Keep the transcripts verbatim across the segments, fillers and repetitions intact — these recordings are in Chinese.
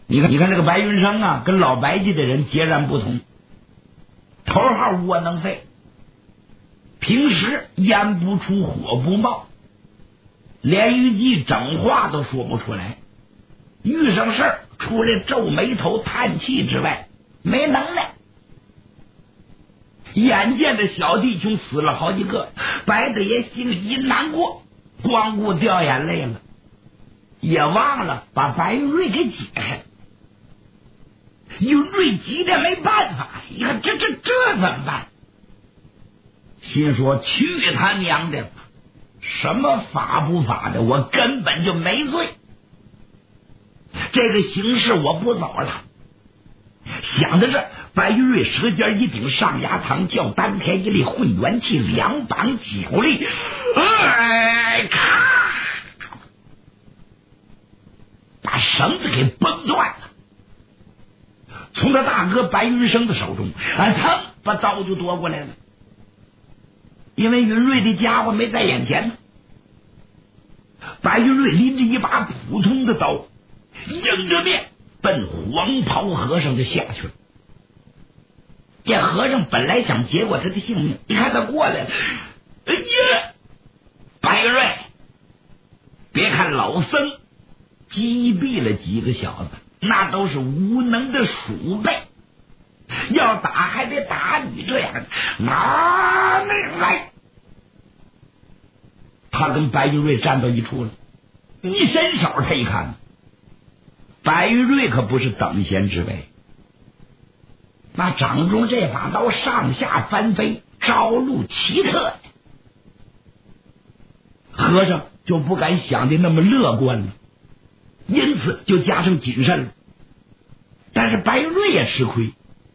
你看，你看这个白云生啊，跟老白家的人截然不同。头号窝囊废，平时烟不出火不冒，连一句整话都说不出来。遇上事儿，除了皱眉头叹气之外，没能耐。眼见着小弟兄死了好几个，白大爷心里一难过，光顾掉眼泪了，也忘了把白云瑞给解开。云瑞急得没办法，哎呀，这这这怎么办？心说去他娘的，什么法不法的，我根本就没罪，这个形势我不走了。想到这，白云瑞舌尖一顶上牙膛，叫丹田一力混元气，两膀九力，哎，咔，把绳子给崩断了。从他大哥白云生的手中，啊，他把刀就夺过来了。因为云瑞的家伙没在眼前呢，白云瑞拎着一把普通的刀，迎着面奔黄袍和尚就下去了。这和尚本来想结果他的性命，一看他过来了，哎呀，白云瑞，别看老僧击毙了几个小子，那都是无能的鼠辈，要打还得打你这样的，拿命来！他跟白云瑞站到一处了，一伸手，他一看，白云瑞可不是等闲之辈，那掌中这把刀上下翻飞，招路奇特，和尚就不敢想的那么乐观了，因此就加上谨慎了。但是白云瑞也吃亏，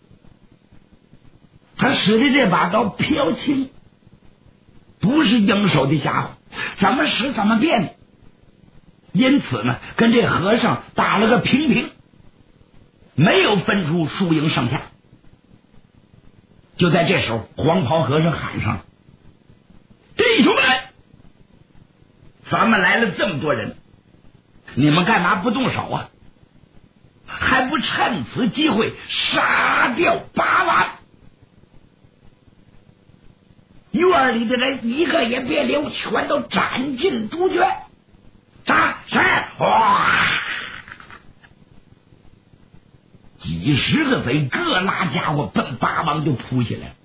他使的这把刀飘轻，不是应手的家伙，怎么使怎么变，因此呢，跟这和尚打了个平平，没有分出输赢上下。就在这时候，黄袍和尚喊上：“弟兄们，咱们来了这么多人，你们干嘛不动手啊？还不趁此机会杀掉八王！院里的人一个也别留，全都斩尽诸绝！杀！是！哇！几十个贼各拉家伙奔八王就扑下来。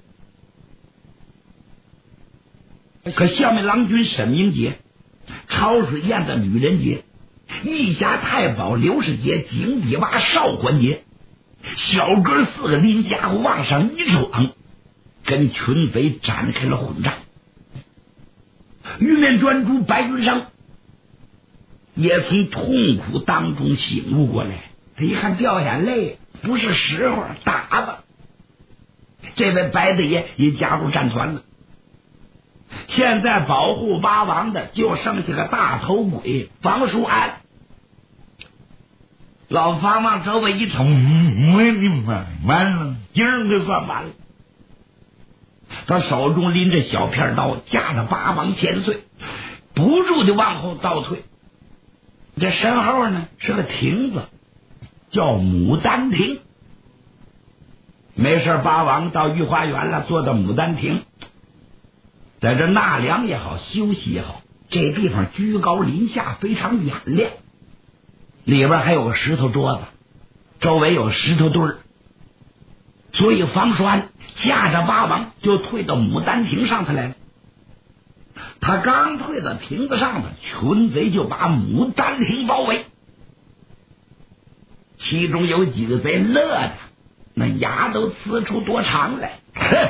可下面郎君沈明杰、潮水宴的吕仁杰、义侠太保刘世杰、井底蛙邵环杰，小哥四个拎家伙往上一闯，跟群贼展开了混战。玉面专诸白云生也从痛苦当中醒悟过来，他一看掉眼泪，不是时候，打吧。这位白大爷也加入战团了。现在保护八王的就剩下个大头鬼房叔安。老方往周围一瞅，嗯，完了，今儿个算完了。他手中拎着小片刀，架着八王千岁，不住的往后倒退。这身后呢是个亭子，叫牡丹亭。没事，八王到御花园了，坐到牡丹亭，在这纳凉也好，休息也好，这地方居高临下，非常眼亮。里边还有个石头桌子，周围有石头堆儿，所以房栓架着八王就退到牡丹亭上头来了。他刚退到亭子上头，群贼就把牡丹亭包围。其中有几个贼乐的那牙都呲出多长来，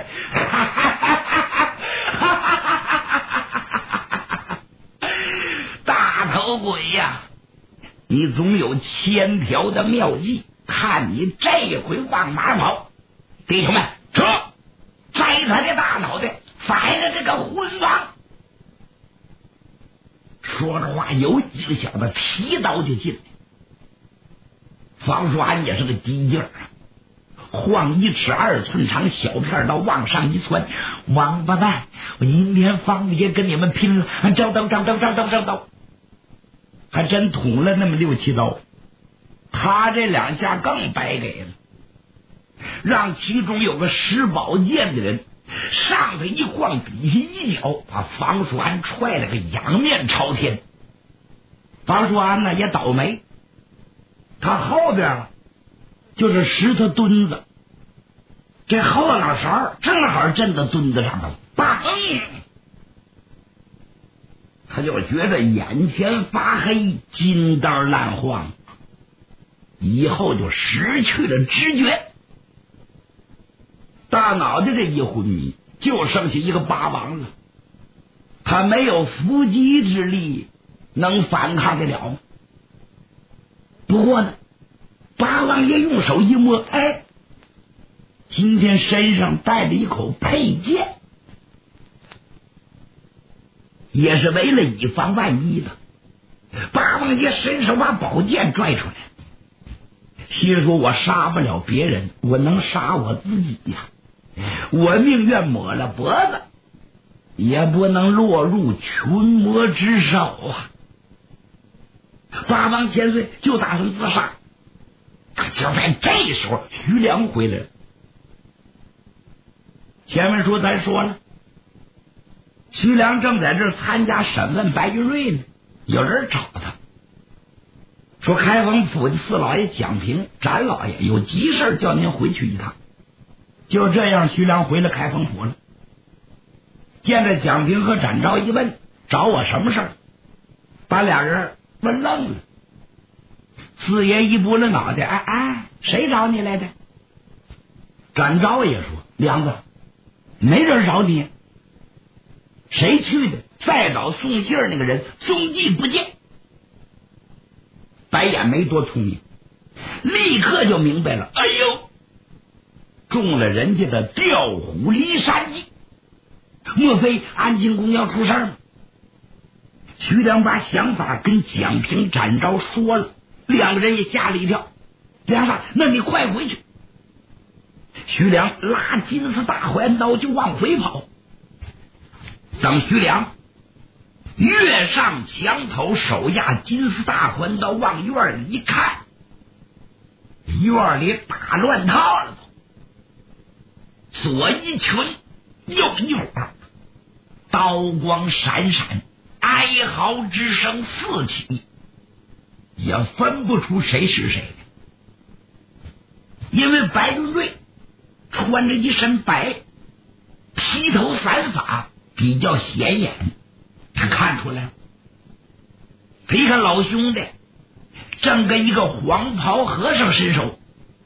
大头鬼呀，你总有千条的妙计，看你这回往哪跑！弟兄们，撤！摘他的大脑袋，宰了这个昏王！说着话，有几个小子提刀就进来。房叔安也是个机劲儿啊，晃一尺二寸长小片刀往上一窜，王八蛋，我今天方爷跟你们拼了！招刀招刀招刀招刀，还真捅了那么六七刀。他他这两下更白给了，让其中有个使宝剑的人上头一晃，底下一脚，把房叔安踹了个仰面朝天。房叔安呢也倒霉，他后边啊就是石头墩子，这后脑勺正好震到墩子上头，砰！他就觉得眼前发黑，筋道烂晃，以后就失去了知觉，大脑袋这一昏迷，就剩下一个八王了。他没有伏击之力，能反抗得了吗？不过呢，八王爷用手一摸，哎，今天身上带了一口佩剑，也是为了以防万一的。八王爷伸手把宝剑拽出来，心说我杀不了别人，我能杀我自己呀！我宁愿抹了脖子，也不能落入群魔之手啊！八王千岁就打算自杀，可就在这时候，徐良回来了。前面说咱说了，徐良正在这儿参加审问白云瑞呢，有人找他说，开封府的四老爷蒋平展老爷有急事叫您回去一趟。就这样，徐良回了开封府了。见着蒋平和展昭一问，找我什么事儿？把俩人问愣了。四爷一拨了脑袋，哎哎，谁找你来的？展昭也说，梁子，没人找你，谁去的？再找送信儿那个人踪迹不见。白眼没多聪明，立刻就明白了，哎呦，中了人家的调虎离山计，莫非安庆宫要出事吗？徐良把想法跟蒋平、展昭说了，两个人也吓了一跳。梁上，那你快回去！徐良拉金丝大环刀就往回跑。等徐良跃上墙头，手压金丝大环刀往院里一看，院里打乱套了，左一群右一伙，刀光闪闪，哀嚎之声四起，也分不出谁是谁。因为白云瑞穿着一身白，披头散发，比较显眼，他看出来了。一看老兄弟正跟一个黄袍和尚伸手，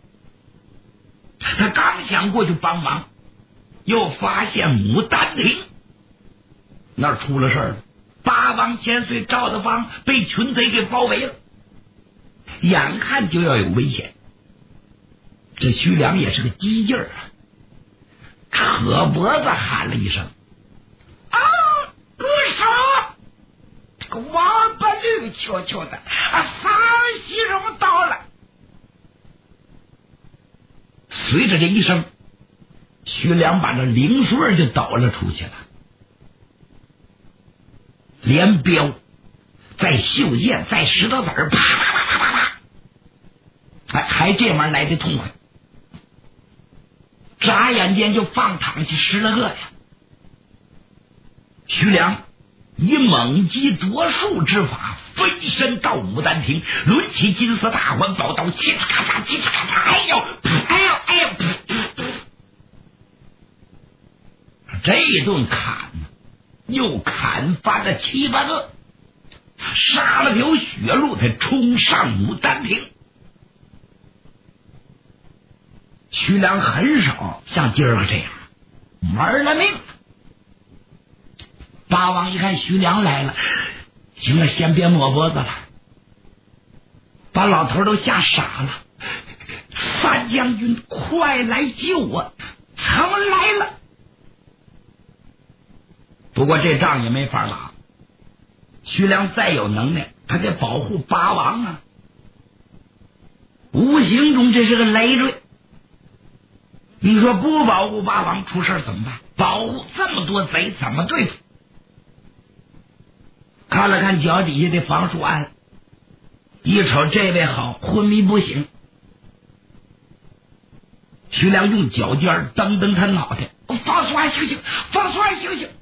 他刚想过去帮忙，又发现牡丹亭那儿出了事了。八王千岁赵德芳被群贼给包围了，眼看就要有危险。这徐良也是个机劲儿啊，扯脖子喊了一声：“啊，不杀！这个王八驴悄悄的啊，三西荣到了！”随着这一声，徐良把这灵顺就抖了出去了，连镖在袖剑在石头子儿，啪啪啪啪啪啪，还还这玩意儿来的痛快，眨眼间就放躺下十来个呀。徐良以猛击夺术之法飞身到牡丹亭，抡起金丝大环宝刀，嘁嚓咔嚓，嘁嚓咔嚓，哎呦哎呦哎呦，这一顿砍又砍翻了七八个，杀了条血路，才冲上牡丹亭。徐良很少像今儿个这样玩了命。八王一看徐良来了，行了，先别摸脖子了，把老头都吓傻了。范将军，快来救我！曾来了。不过这仗也没法打，徐良再有能耐，他得保护八王啊。无形中这是个累赘。你说不保护八王出事怎么办？保护这么多贼怎么对付？看了看脚底下的房叔安， 一瞅这位好，昏迷不醒。徐良用脚尖蹬蹬他脑袋，方叔安醒醒，方叔安醒醒。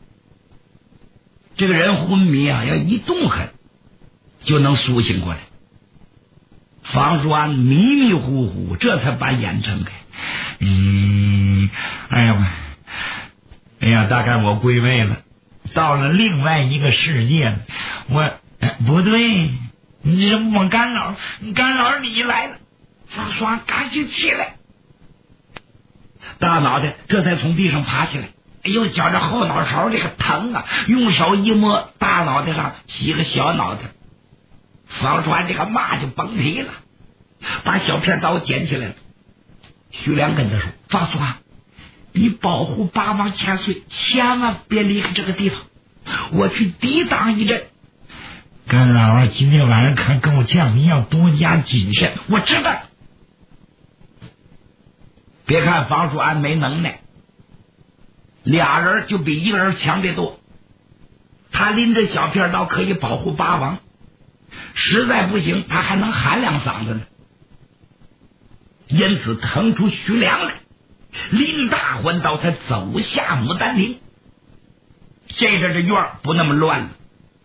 这个人昏迷啊，要一动弹就能苏醒过来。方叔安迷迷糊糊，这才把眼睁开。嗯，哎呀，哎呀，大概我归位了，到了另外一个世界了。我、哎、不对，你这我干扰，干扰你来了。方叔安赶紧起来，大脑袋这才从地上爬起来。哎呦，觉着后脑勺这个疼啊，用手一摸，大脑袋上起个小脑袋。方叔安这个骂就崩皮了，把小片刀捡起来了。徐良跟他说：“方叔安，你保护八王千岁，千万别离开这个地方，我去抵挡一阵。”干老儿今天晚上可跟我讲，你要多加谨慎。我知道。别看方叔安没能耐，俩人就比一个人强得多。他拎着小片刀可以保护八王，实在不行他还能喊两嗓子呢。因此腾出徐良来，拎大环刀才走下牡丹亭。这阵这院不那么乱了，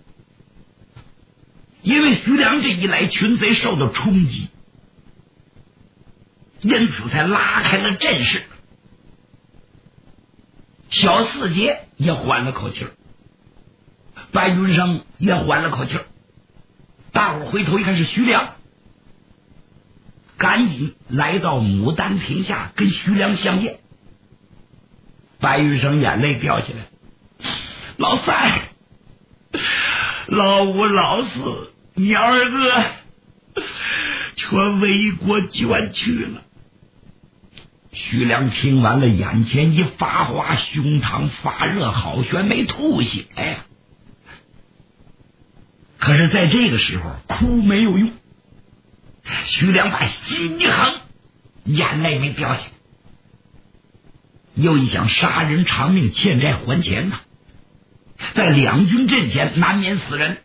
因为徐良这一来，群贼受到冲击，因此才拉开了阵势。小四杰也缓了口气儿，白云生也缓了口气儿。大伙回头一看是徐良，赶紧来到牡丹亭下跟徐良相见。白云生眼泪掉下来，老三，老五老四，你二哥全为国捐去了。徐良听完了，眼前一发花，胸膛发热，好悬没吐血呀。可是在这个时候哭没有用，徐良把心一横，眼泪没掉下来。又一想，杀人偿命，欠债还钱呐，在两军阵前难免死人。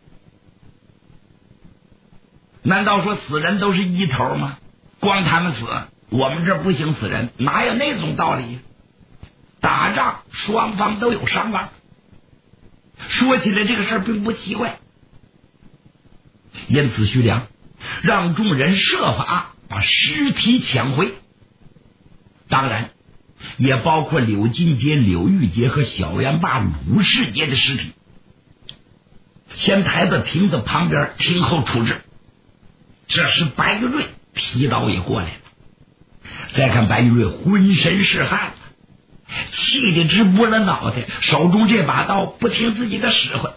难道说死人都是一头吗？光他们死，我们这不行死人，哪有那种道理？打仗双方都有伤亡，说起来这个事儿并不奇怪。因此徐良让众人设法把尸体抢回，当然也包括柳金杰、柳玉杰和小元霸、鲁世杰的尸体，先抬到亭子旁边听候处置。这时白玉瑞皮刀也过来了，再看白玉瑞浑身是汗，气得直拨了脑袋，手中这把刀不听自己的使唤。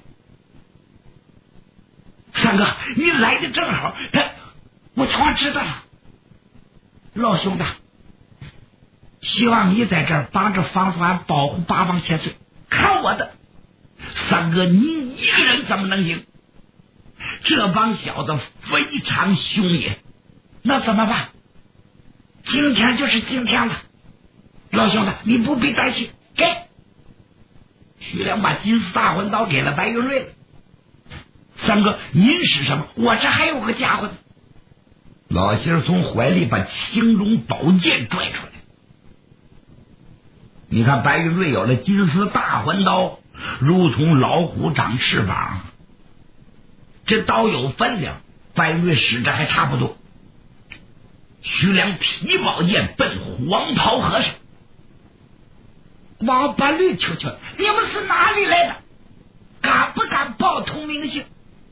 三哥，你来的正好，他我全知道了。老兄弟，希望你在这儿帮着方叔安保护八王千岁，看我的。三哥，你一个人怎么能行？这帮小子非常凶野，那怎么办？今天就是今天了，老兄弟，你不必担心。给徐良把金丝大环刀给了白云瑞了。三哥，您使什么？我这还有个家伙呢。老仙儿从怀里把青龙宝剑拽出来。你看白云瑞有了金丝大环刀，如同老虎长翅膀，这刀有分量，白云瑞使着还差不多。徐良提宝剑奔黄袍和尚。王八绿球球，你们是哪里来的？敢不敢报通名姓？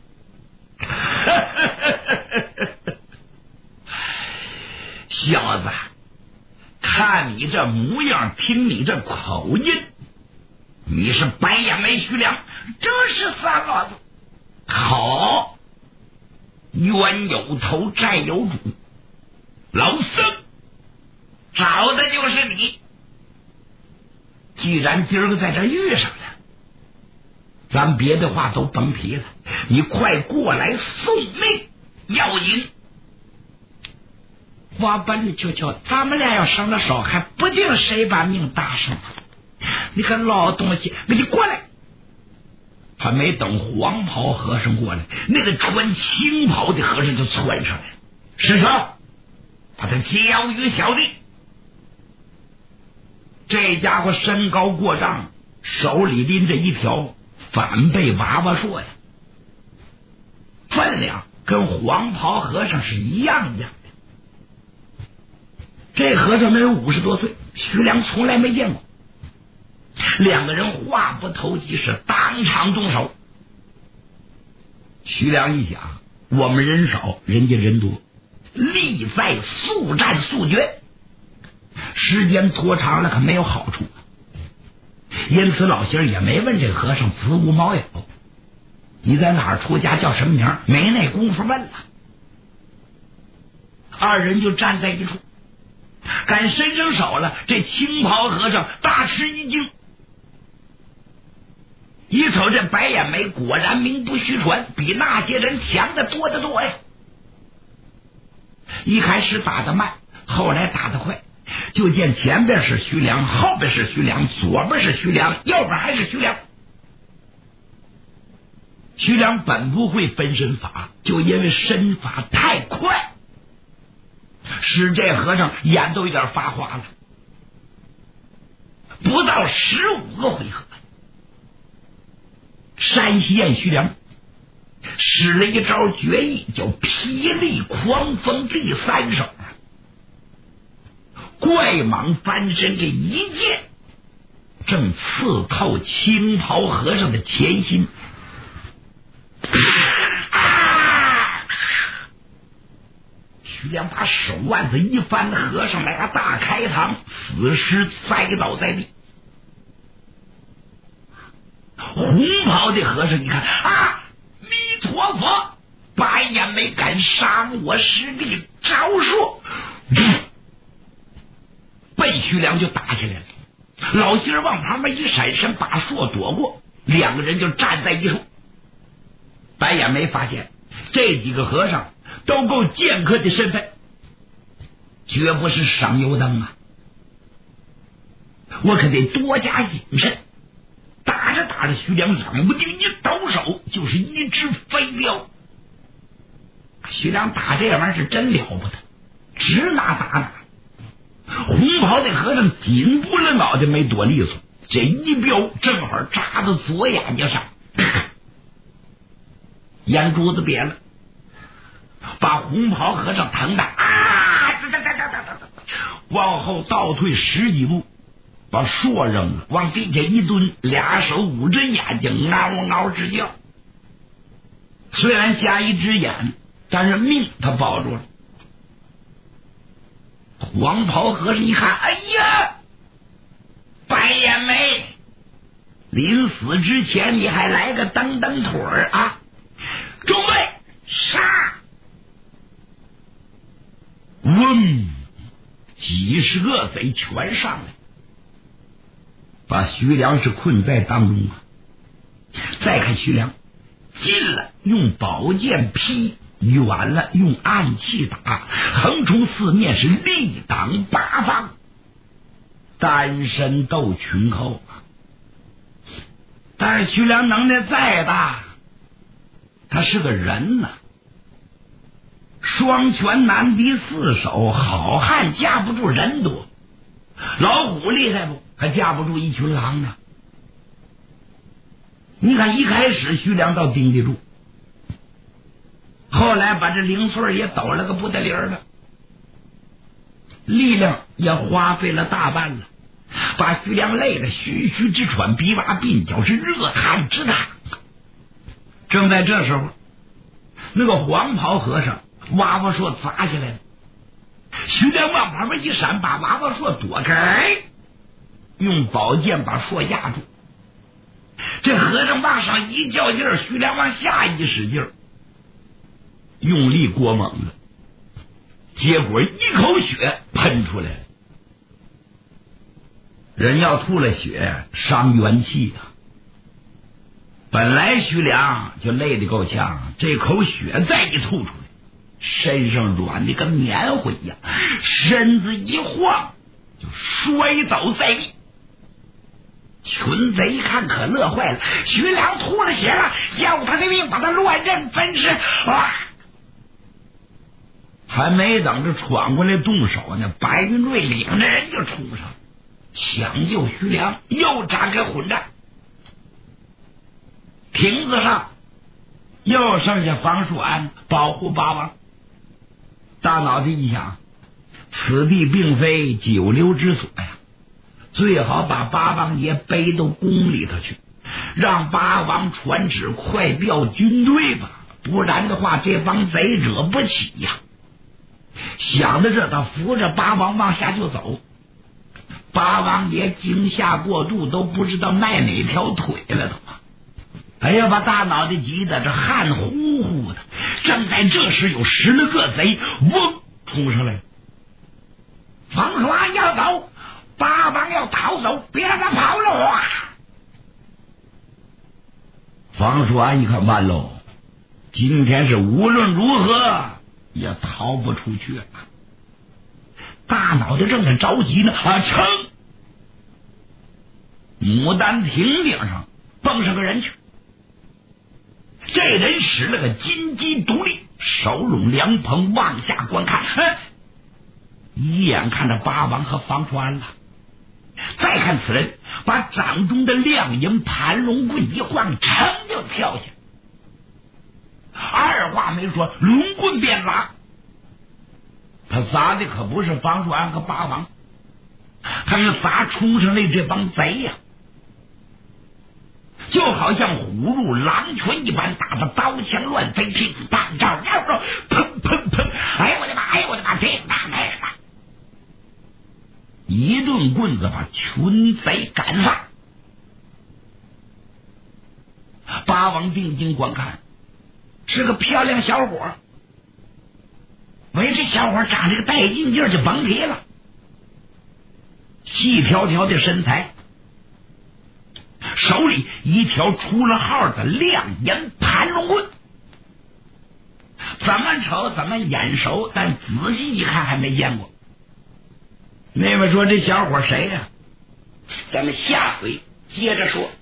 小子，看你这模样，听你这口音，你是白眼眉徐良，这是三老子。好，冤有头债有主，老僧找的就是你。既然今儿个在这遇上了，咱别的话都甭提了，你快过来送命要紧。我本你求求，咱们俩要上了手，还不定谁把命搭上。你个老东西，给你过来！ 还没等黄袍和尚过来，那个穿青袍的和尚就窜上来了。师兄，把他交于小弟。这家伙身高过丈，手里拎着一条反背娃娃槊呀，分量跟黄袍和尚是一样的。这和尚能有五十多岁，徐良从来没见过。两个人话不投机，是当场动手。徐良一想，我们人少，人家人多，力在速战速决，时间拖长了可没有好处。因此老仙也没问这和尚子午卯酉，你在哪儿出家，叫什么名？没那功夫问了。二人就站在一处，敢伸伸手了，这青袍和尚大吃一惊，一瞅这白眼眉，果然名不虚传，比那些人强的多得多呀。一开始打得慢，后来打得快，就见前边是徐良，后边是徐良，左边是徐良，右边还是徐良。徐良本不会分身法，就因为身法太快，使这和尚眼都有点发花了。不到十五个回合，山西燕徐良使了一招绝艺，叫霹雳狂风第三手，怪蟒翻身，这一剑正刺透青袍和尚的前心。啊！徐良把手腕子一翻，和尚来个大开膛，死尸栽倒在地。红袍的和尚一看啊，弥陀佛，白眼没敢伤我师弟招数，被徐良就打起来了。老仙儿往旁边一闪身，把槊躲过，两个人就站在一处。白眼没发现这几个和尚都够剑客的身份，绝不是省油灯啊！我可得多加谨慎。打着打着，徐良冷不丁一抖手，就是一只飞镖。徐良打这玩意儿是真了不得，直拿打哪。红袍的和尚紧不了脑袋没躲利索，这一镖正好扎到左眼睛上，眼珠子瘪了，把红袍和尚疼的啊，往后倒退十几步，把槊扔了，往地下一蹲，俩手捂着眼睛，嗷嗷直叫。虽然瞎一只眼，但是命他保住了。黄袍和尚一看，哎呀，白眼眉，临死之前你还来个蹬蹬腿儿啊！诸位杀！嗡，几十个贼全上来，把徐良是困在当中啊。再看徐良，近了用宝剑劈，远了用暗器打，横冲四面是力挡八方，单身斗群寇。但是徐良能耐再大，他是个人呐、啊，双拳难敌四手，好汉架不住人多，老虎厉害不？还架不住一群狼呢。你看一开始徐良倒顶得住，后来把这零碎也抖了个不得灵的，力量也花费了大半了，把徐良累得吁吁直喘，鼻洼鬓角是热汗直淌。正在这时候，那个黄袍和尚娃娃槊砸下来了，徐良往旁边一闪，把娃娃槊躲开，用宝剑把槊压住。这和尚往上一较劲儿，徐良往下一使劲儿，用力过猛了，结果一口血喷出来了。人要吐了血，伤元气啊！本来徐良就累得够呛，这口血再一吐出来，身上软的跟棉花一样，身子一晃就摔倒在地。 群贼一看可乐坏了，徐良吐了血了，要他的命，把他乱刃分尸！哇！还没等着闯过来动手呢，白云瑞领着人就冲上，抢救徐良，又展开混战。亭子上又剩下房树安保护八王。大脑袋一想，此地并非久留之所呀，最好把八王爷背到宫里头去，让八王传旨快调军队吧，不然的话这帮贼惹不起呀。想到这，他扶着八王往下就走。八王爷惊吓过度，都不知道迈哪条腿了都。哎呀，把大脑袋急得这汗呼呼的。正在这时，有十来个贼嗡冲上来。房叔安要走，八王要逃走，别让他跑了啊！房叔安一看，完喽，今天是无论如何也逃不出去了。大脑袋正在着急呢，啊，噌！牡丹亭顶上蹦上个人去。这人使了个金鸡独立，手拢凉棚往下观看，哎，一眼看着八王和房叔安了。再看此人，把掌中的亮银盘龙棍一晃，噌就跳下，二话没说，龙棍便砸。他砸的可不是房叔安和八王，他是砸冲上来这帮贼呀、啊，就好像虎入狼群一般，打得刀枪乱飞，乒乓照绕绕，砰砰砰！哎呦我的妈！哎呦我的妈！这大开了，一顿棍子把群贼赶散。八王定睛观看，是个漂亮小伙。喂，这小伙长这个带劲劲儿就甭提了，细条条的身材，手里一条出了号的亮银盘龙棍，怎么瞅怎么眼熟，但仔细一看还没见过。那位说这小伙谁呀、啊？咱们下回接着说。